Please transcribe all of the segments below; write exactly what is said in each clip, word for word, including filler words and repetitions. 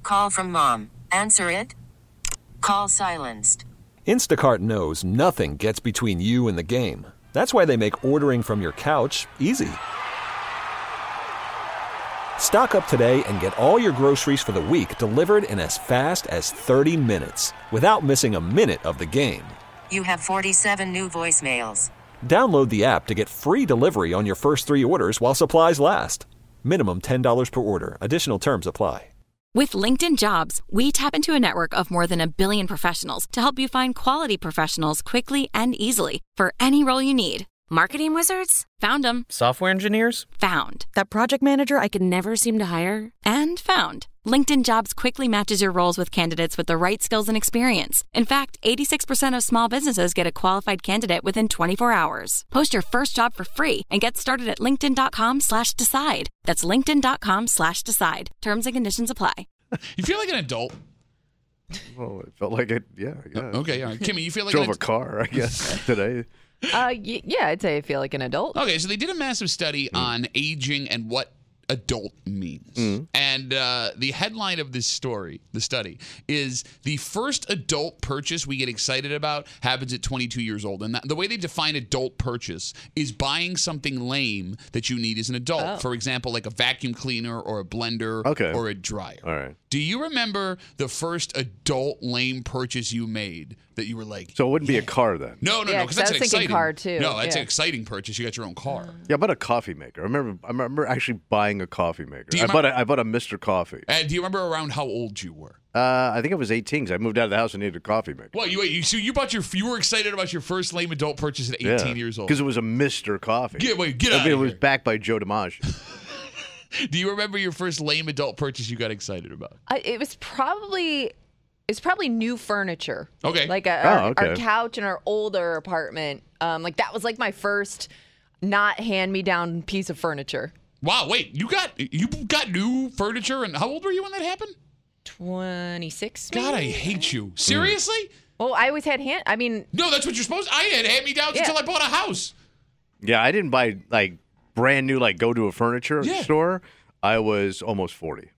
Call from mom. Answer it. Call silenced. Instacart knows nothing gets between you and the game. That's why they make ordering from your couch easy. Stock up today and get all your groceries for the week delivered in as fast as thirty minutes without missing a minute of the game. You have forty-seven new voicemails. Download the app to get free delivery on your first three orders while supplies last. Minimum ten dollars per order. Additional terms apply. With LinkedIn Jobs, we tap into a network of more than a billion professionals to help you find quality professionals quickly and easily for any role you need. Marketing wizards? Found them. Software engineers? Found. That project manager I could never seem to hire? And found. LinkedIn Jobs quickly matches your roles with candidates with the right skills and experience. In fact, eighty-six percent of small businesses get a qualified candidate within twenty-four hours. Post your first job for free and get started at linkedin.com slash decide. That's linkedin.com slash decide. Terms and conditions apply. You feel like an adult? Well, it felt like it, yeah. yeah. Uh, okay, all right. Kimmy, you feel like Drove an a car, I guess, today. Uh, y- yeah, I'd say I feel like an adult. Okay, so they did a massive study mm. on aging and what adult means. Mm. And uh, the headline of this story, the study, is the first adult purchase we get excited about happens at twenty-two years old. And that, the way they define adult purchase is buying something lame that you need as an adult. Oh. For example, like a vacuum cleaner or a blender okay. or a dryer. All right. Do you remember the first adult lame purchase you made that you were like... So it wouldn't yeah. be a car then? No, no, yeah, no, because that's I an was exciting... car too. No, that's yeah. an exciting purchase. You got your own car. Yeah, I bought a coffee maker. I remember I remember actually buying a coffee maker. I remember, bought a, I bought a Mister Coffee. And do you remember around how old you were? Uh, I think I was eighteen because I moved out of the house and needed a coffee maker. Well, you you so you bought your you were excited about your first lame adult purchase at eighteen yeah, years old because it was a Mister Coffee. Get wait, get I out mean, of it was here. backed by Joe DiMaggio. Do you remember your first lame adult purchase you got excited about? I, it was probably it's probably new furniture. Okay, like a, oh, our, okay. our couch in our older apartment. Um, like that was like my first not hand me down piece of furniture. Wow, wait, you got you got new furniture, and how old were you when that happened? twenty-six. God, I hate you. Seriously? Mm. Well, I always had hand. I mean, no, that's what you're supposed. I had hand me downs yeah. until I bought a house. Yeah, I didn't buy like brand new, like go to a furniture yeah. store. I was almost forty.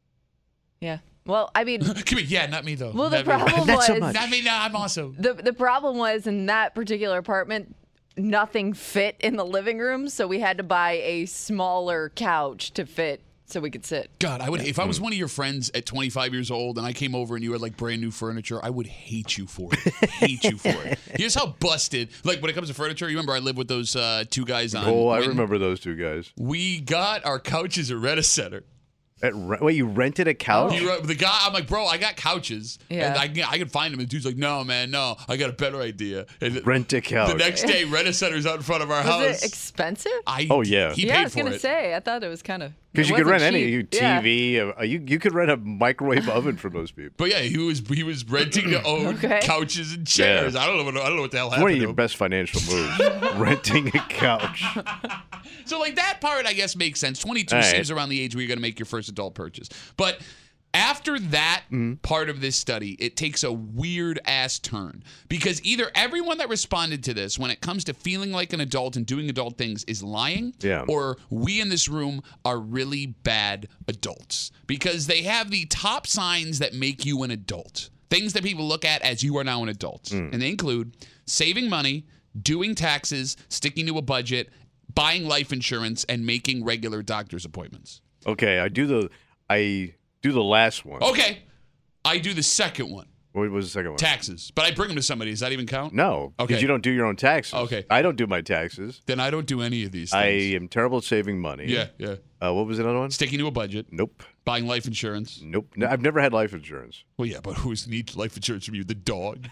Yeah. Well, I mean, Come here. Yeah, not me though. Well, the not problem me. was so much. not me. No, I'm also the the problem was in that particular apartment. Nothing fit in the living room, so we had to buy a smaller couch to fit so we could sit. God, I would if I was one of your friends at twenty-five years old and I came over and you had like brand new furniture, I would hate you for it. hate you for it. Here's how busted. Like when it comes to furniture, you remember I lived with those uh, two guys on. Oh, I when remember those two guys. We got our couches at Rent-A-Center. At re- wait, you rented a couch? He, the guy, I'm like, bro, I got couches, Yeah. and I can, I can find them. And the dude's like, no, man, no, I got a better idea. And Rent a couch. The next day, Rent-A-Center's out in front of our Was house. it expensive? I, Oh, yeah. he yeah, paid I was for gonna it. say. I thought it was kind of Because it you could wasn't rent any cheap. you T V. Yeah. Uh, you you could rent a microwave oven from those people. But yeah, he was he was renting to own Okay. couches and chairs. Yeah. I don't know what I don't know what the hell It's happened. one of to your him. best financial moves. Renting a couch. So like that part, I guess makes sense. twenty-two All right. seems around the age where you're going to make your first adult purchase. But after that Mm-hmm. part of this study, it takes a weird ass turn because either everyone that responded to this, when it comes to feeling like an adult and doing adult things, is lying, Yeah. or we in this room are really bad adults because they have the top signs that make you an adult. Things that people look at as you are now an adult, Mm. and they include saving money, doing taxes, sticking to a budget, buying life insurance, and making regular doctor's appointments. Okay, I do the I do the last one. Okay, I do the second one, What was the second one? taxes. But I bring them to somebody. Does that even count? No, because Okay. you don't do your own taxes. Okay. I don't do my taxes. Then I don't do any of these I things. am terrible at saving money. yeah, yeah. Uh, what was another one? Sticking to a budget, Nope. buying life insurance. Nope. No, I've never had life insurance. Well, yeah, but who's needs life insurance from you? The dog.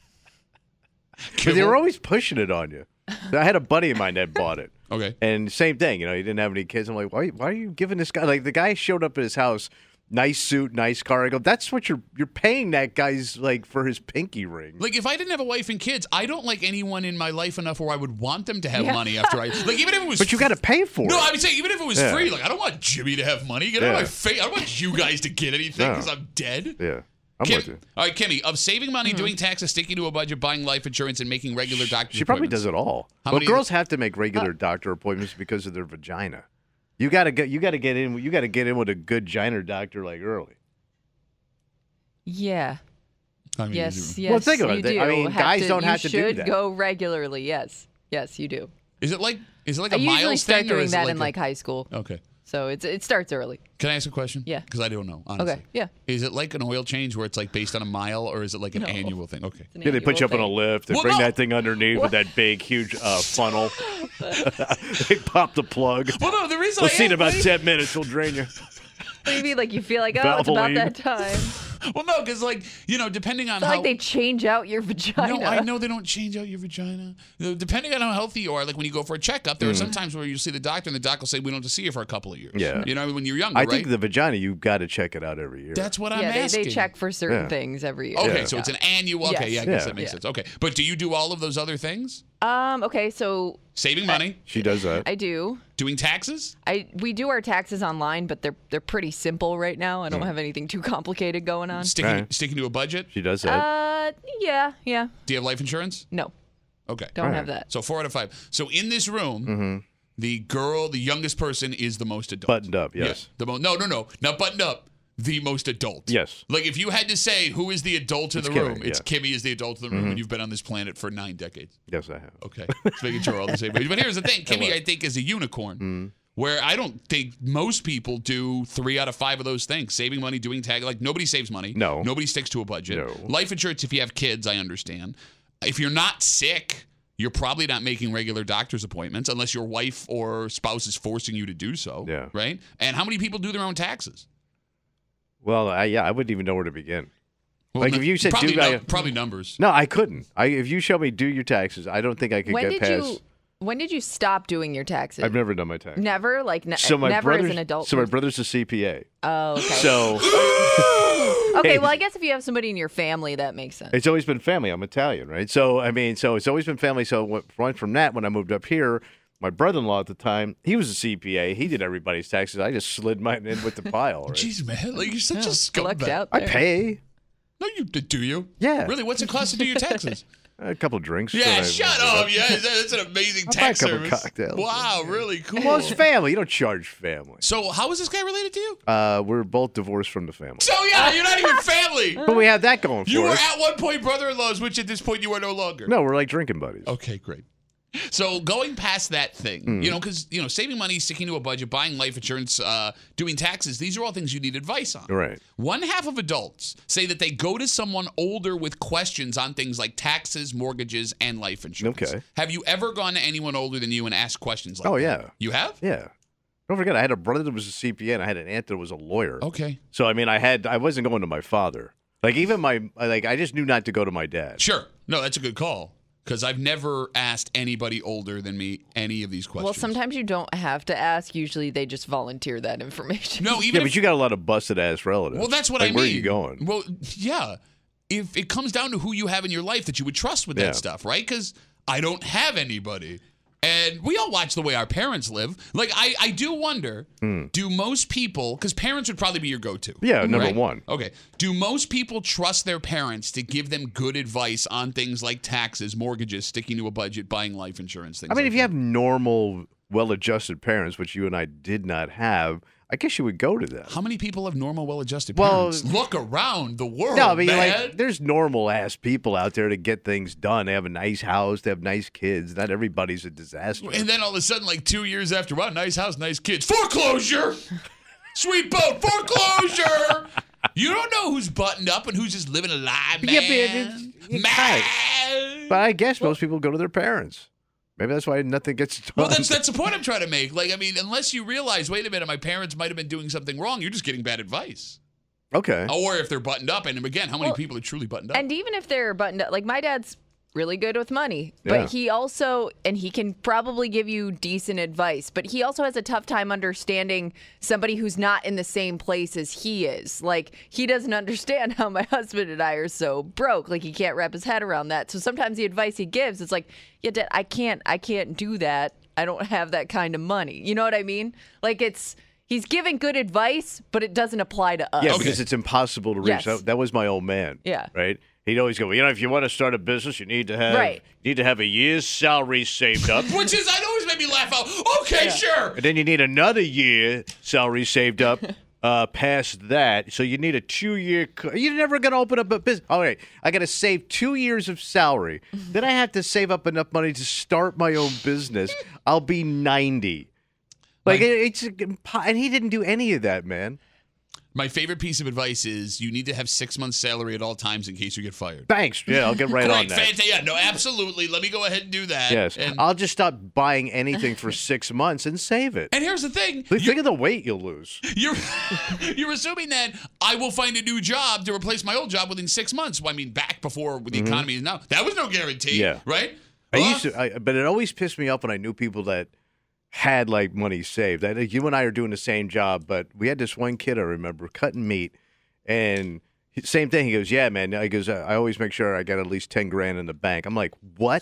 But they were always pushing it on you. I had a buddy of mine that bought it. Okay. And same thing, you know, he didn't have any kids. I'm like, why, why are you giving this guy? Like, the guy showed up at his house, nice suit, nice car. I go, that's what you're you're paying that guy's like for his pinky ring. Like, if I didn't have a wife and kids, I don't like anyone in my life enough where I would want them to have Yeah. money after I. Like, even if it was. But you got to pay for No, it. I would say even if it was Yeah. free, like I don't want Jimmy to have money. Get out of Yeah. my face. I don't want you guys to get anything No. because I'm dead. Yeah, I'm Kim, with you. all right, Kimmy, of saving money, Mm-hmm. doing taxes, sticking to a budget, buying life insurance, and making regular doctor She probably appointments. does it all. How Well, many- girls have to make Uh, regular doctor appointments because of their vagina. You got to get you got to get in. You got to get in with a good giner doctor like early. Yeah. I mean, Yes, is it, yes. Well, think about you it. They- do I mean, have guys to- don't you have to do should that. go regularly. Yes. Yes, you do. is it like is it like I a usually miles start thing or doing is it that like in a- like high school. Okay. So it's it starts early. Can I ask a question? Yeah. Because I don't know. Honestly. Okay. Yeah. Is it like an oil change where it's like based on a mile, or is it like an No. annual thing? Okay. It's an Yeah, they put you up on annual a thing. lift. They Well, bring no. that thing underneath with that big, huge uh, funnel. They pop the plug. Well, no, the reason We'll I see in asked- about ten minutes. We'll drain you. Maybe like you feel like, oh, it's about Valvoline. that time. Well, no, because like you know, depending on It's not how like they change out your vagina. No, I know they don't change out your vagina. You know, depending on how healthy you are, like when you go for a checkup, there are some times where you see the doctor and the doc will say, we don't have to see you for a couple of years. Yeah. You know, when you're younger, I right? think the vagina, you've got to check it out every year. That's what I'm Yeah, they, asking. they check for certain Yeah. things every year. Okay, Yeah. so it's an annual. Okay, Yes. yeah, I guess Yeah. that makes Yeah. sense. Okay, but do you do all of those other things? Um. Okay. So Saving money, She does that. I do. doing taxes? I we do our taxes online, but they're they're pretty simple right now. Hmm. I don't have anything too complicated going on. Sticking Right. sticking to a budget? She does that. Uh. Yeah. Yeah. Do you have life insurance? No. Okay. Don't Right. have that. So four out of five. So in this room, Mm-hmm. the girl, the youngest person, is the most adult. Buttoned up, Yeah, yes. the mo- no, no, no, not buttoned up. The most adult. Yes. Like if you had to say who is the adult in It's the Kimmy, room, it's yeah. Mm-hmm. Kimmy is the adult in the room, and you've been on this planet for nine decades. Yes, I have. Okay, just making sure we're all the same page. But here's the thing, Kimmy, I think, is a unicorn. Mm-hmm. Where I don't think most people do three out of five of those things: saving money, doing tag. Like nobody saves money. No. Nobody sticks to a budget. No. Life insurance, if you have kids, I understand. If you're not sick, you're probably not making regular doctor's appointments unless your wife or spouse is forcing you to do so. Yeah. Right. And how many people do their own taxes? Well, I, yeah, I wouldn't even know where to begin. Well, Like, no- if you said probably, do- I- probably numbers. No, I couldn't. I if you show me do your taxes, I don't think I could When get did past. you When did you stop doing your taxes? I've never done my taxes. Never. Like ne- So my never as brother's an adult. so my person? brother's a C P A. Oh. Okay. So okay. Well, I guess if you have somebody in your family, that makes sense. it's always been family. I'm Italian, right? So I mean, so it's always been family. So what- went from that when I moved up here. My brother-in-law at the time, he was a C P A. He did everybody's taxes. I just slid mine in with the pile. Right? Jeez, man, like you're such a Lucked scumbag. out I there. pay No, you do you? Yeah. Really? What's it cost to do your taxes? a couple of drinks. Yeah, that I- shut up. Yeah, that's, that's an amazing I'll buy a tax couple of service. cocktails. Wow, really cool. Well, it's family. You don't charge family. So, how is this guy related to you? Uh, we're both divorced from the family, So, yeah, you're not even family. but we have that going for You were us. at one point brother-in-laws, which at this point you are no longer. No, we're like drinking buddies. Okay, great. So going past that thing, Hmm. you know, because, you know, saving money, sticking to a budget, buying life insurance, uh, doing taxes, these are all things you need advice on. Right. One half of adults say that they go to someone older with questions on things like taxes, mortgages, and life insurance. Okay. Have you ever gone to anyone older than you and asked questions like Oh, that? yeah. You have? Yeah. Don't forget, I had a brother that was a C P A, and I had an aunt that was a lawyer. Okay. So I mean, I had I wasn't going to my father. Like even my like I just knew not to go to my dad. Sure. No, that's a good call. Because I've never asked anybody older than me any of these questions. Well, sometimes you don't have to ask. Usually, they just volunteer that information. No, Yeah, even if but you got a lot of busted ass relatives. Well, that's what like, I mean. Where are you going? Well, yeah. If it comes down to who you have in your life that you would trust with Yeah. that stuff, right? Because I don't have anybody. And we all watch the way our parents live. Like, I, I do wonder, do most people, because parents would probably be your go-to. Hmm. Yeah, number right? one. Okay. Do most people trust their parents to give them good advice on things like taxes, mortgages, sticking to a budget, buying life insurance, things I mean, like if you that? have normal, well-adjusted parents, which you and I did not have, I guess you would go to them. How many people have normal, well-adjusted Well- parents? Look around the world, No, I mean, man. like, there's normal ass people out there to get things done. They have a nice house, they have nice kids. Not everybody's a disaster. And then all of a sudden, like two years after, wow, nice house, nice kids. Foreclosure! Sweet boat, foreclosure! You don't know who's buttoned up and who's just living a lie, man. Yeah, but it's- it's man. But I guess most people go to their parents. Maybe that's why nothing gets done. Well, that's that's the point I'm trying to make. Like, I mean, unless you realize, wait a minute, my parents might have been doing something wrong, you're just getting bad advice. okay. Or if they're buttoned up, and again, how many Well, people are truly buttoned up? And even if they're buttoned up, like my dad's really good with money, but Yeah. he also, and he can probably give you decent advice, but he also has a tough time understanding somebody who's not in the same place as he is. Like, he doesn't understand how my husband and I are so broke. Like, he can't wrap his head around that. So sometimes the advice he gives is like, yeah, Dad, I can't, I can't do that. I don't have that kind of money. You know what I mean? Like, it's, he's giving good advice, but it doesn't apply to us. Yeah, Okay. because it's impossible to reach. Yes. That, that was my old man. Yeah. Right? He'd always go, well, you know, if you want to start a business, you need to have Right. you need to have a year's salary saved up. Which is, I always made me laugh out. Okay, sure. And then you need another year salary saved up uh, past that. So you need a two-year. Co- You're never going to open up a business. All right, I got to save two years of salary. Then I have to save up enough money to start my own business. I'll be ninety. Like, My- it, it's impo- and he didn't do any of that, man. My favorite piece of advice is you need to have six months' salary at all times in case you get fired. Thanks. Yeah, I'll get right Great, on that. fantastic. Yeah, no, absolutely. Let me go ahead and do that. Yes, And, I'll just stop buying anything for six months and save it. and here's the thing. Think You're, of the weight you'll lose. you're, you're assuming that I will find a new job to replace my old job within six months. Well, I mean, back before the economy is now. That was no guarantee. Yeah. Right? I Well, used to, I, but it always pissed me off when I knew people that had like money saved. I, you and I are doing the same job, but we had this one kid I remember cutting meat, and he- same thing. He goes, "Yeah, man." He goes, "I always make sure I got at least ten grand in the bank." I'm like, "What?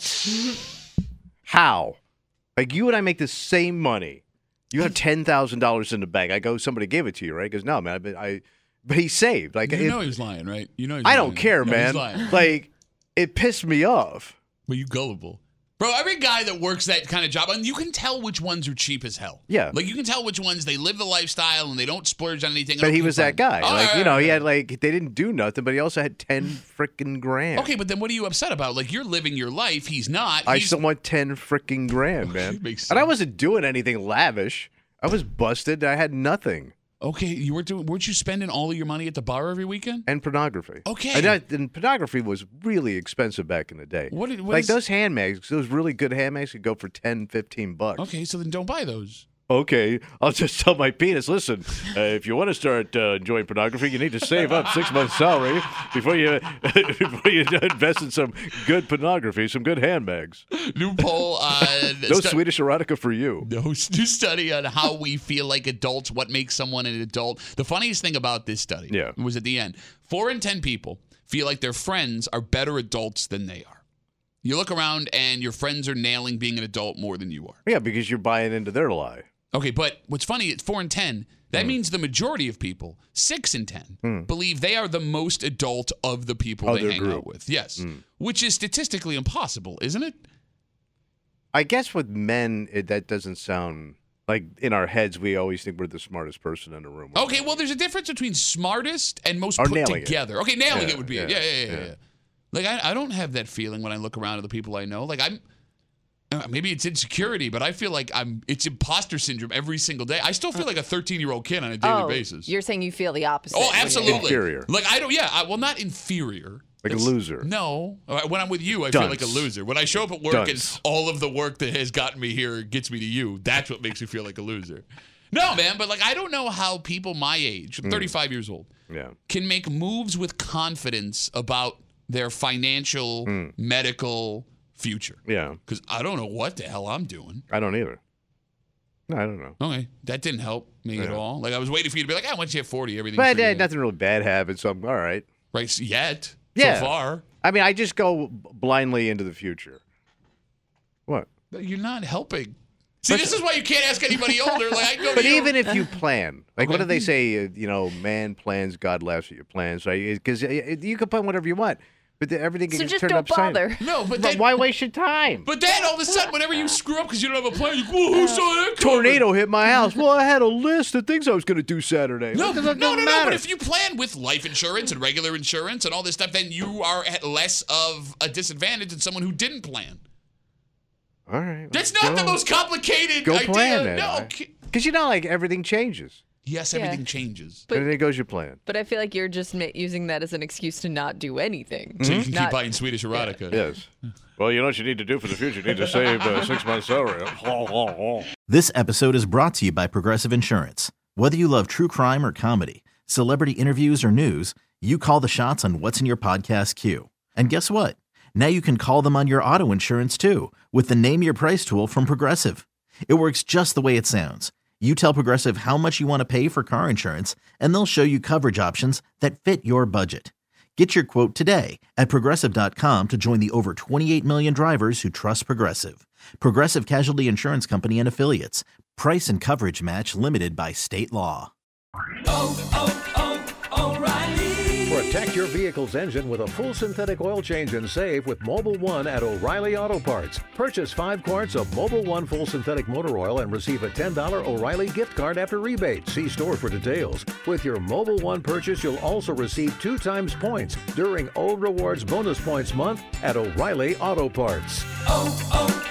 How? Like you and I make the same money. You have ten thousand dollars in the bank." I go, "Somebody gave it to you, right?" He goes, "No, man. I, I but he saved. Like You it- know he was lying, right? You know he's I lying. don't care, No, man. He's lying. Like it pissed me off." But you gullible. Bro, every guy that works that kind of job, and you can tell which ones are cheap as hell. Yeah. Like, you can tell which ones they live the lifestyle and they don't splurge on anything. But he Okay, was fine. that guy. All Like, right, you know, all he right. had like they didn't do nothing, but he also had ten freaking grand. Okay, but then what are you upset about? Like, you're living your life. He's not. I He's, still want ten freaking grand, man. Makes And I sense. wasn't doing anything lavish. I was busted. I had nothing. Okay, you were doing. Weren't you spending all of your money at the bar every weekend? And pornography. Okay. And, that, and pornography was really expensive back in the day. What did- what like is- those handbags, those really good handbags could go for ten, fifteen bucks. Okay, so then don't buy those. Okay, I'll just tell my penis, listen, uh, if you want to start uh, enjoying pornography, you need to save up six months' salary before you before you invest in some good pornography, some good handbags. New poll. Uh, No stu- Swedish erotica for you. No, new study on how we feel like adults, what makes someone an adult. The funniest thing about this study Yeah. was at the end. Four in ten people feel like their friends are better adults than they are. You look around and your friends are nailing being an adult more than you are. Yeah, because you're buying into their lie. Okay, but what's funny, it's four in ten. That Hmm. means the majority of people, six in ten, believe they are the most adult of the people Of they their hang group. out with. Yes, Hmm. which is statistically impossible, isn't it? I guess with men, it, that doesn't sound like in our heads. We always think we're the smartest person in the room. Okay, well, there's a difference between smartest and most Or put nailing it. together. Okay, nailing Yeah, it would be it. yeah, Yeah, yeah, yeah, yeah. yeah. Like, I, I don't have that feeling when I look around at the people I know. Like, I'm, uh, maybe it's insecurity, but I feel like I'm, it's imposter syndrome every single day. I still feel like a thirteen-year-old kid on a daily oh, basis. you're saying you feel the opposite. Oh, when you're- absolutely. Inferior. Like, I don't, yeah, I, well, not inferior. Like a It's- loser. No. Uh, When I'm with you, I feel like a Dunce. loser. When I show up at work Dunce. and all of the work that has gotten me here gets me to you, that's what makes me feel like a loser. No, man, but like, I don't know how people my age, I'm thirty-five years old, Yeah. can make moves with confidence about their financial, medical future. Yeah. Because I don't know what the hell I'm doing. I don't either. No, I don't know. Okay, that didn't help me at Yeah. all. Like, I was waiting for you to be like, ah, once you hit forty, everything's But uh, figured out." nothing really bad happened, so I'm all right. Right, so yet, Yeah. so far. I mean, I just go blindly into the future. What? But you're not helping. See, this is why you can't ask anybody older. Like, I go But to you. even if you plan, like what Okay. do they say? Uh, you know, man plans, God laughs at your plans, right? Because you can plan whatever you want, but the, everything So gets just turned don't upside. bother. No, but But then, why waste your time? but then all of a sudden, whenever you screw up because you don't have a plan, you go, "Whoa, who saw that coming?" Tornado hit my house. Well, I had a list of things I was going to do Saturday. No, It no, doesn't no, no, matter. But if you plan with life insurance and regular insurance and all this stuff, then you are at less of a disadvantage than someone who didn't plan. all right, That's go, not the most complicated go idea. plan then. No. Because you know, like everything changes. Yes, Yeah. everything changes. But- and then goes your plan. But I feel like you're just ma- using that as an excuse to not do anything. So you can keep Not- buying Swedish erotica. Yes. Well, you know what you need to do for the future. You need to save uh, six months' salary. This episode is brought to you by Progressive Insurance. Whether you love true crime or comedy, celebrity interviews or news, you call the shots on what's in your podcast queue. And guess what? Now you can call them on your auto insurance too with the Name Your Price tool from Progressive. It works just the way it sounds. You tell Progressive how much you want to pay for car insurance, and they'll show you coverage options that fit your budget. Get your quote today at Progressive dot com to join the over twenty-eight million drivers who trust Progressive. Progressive Casualty Insurance Company and Affiliates. Price and coverage match limited by state law. Oh, oh, oh, O'Reilly. Protect your vehicle's engine with a full synthetic oil change and save with Mobil one at O'Reilly Auto Parts. Purchase five quarts of Mobil one full synthetic motor oil and receive a ten dollars O'Reilly gift card after rebate. See store for details. With your Mobil one purchase, you'll also receive two times points during O Rewards Bonus Points Month at O'Reilly Auto Parts. Oh,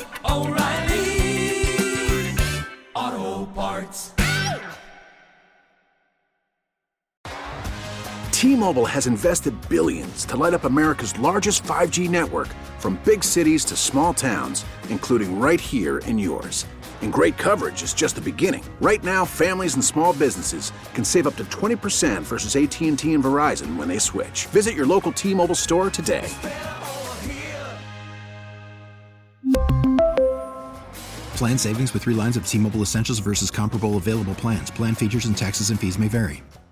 oh, oh, O'Reilly Auto Parts. T-Mobile has invested billions to light up America's largest five G network, from big cities to small towns, including right here in yours. And great coverage is just the beginning. Right now, families and small businesses can save up to twenty percent versus A T and T and Verizon when they switch. Visit your local T-Mobile store today. Plan savings with three lines of T-Mobile Essentials versus comparable available plans. Plan features and taxes and fees may vary.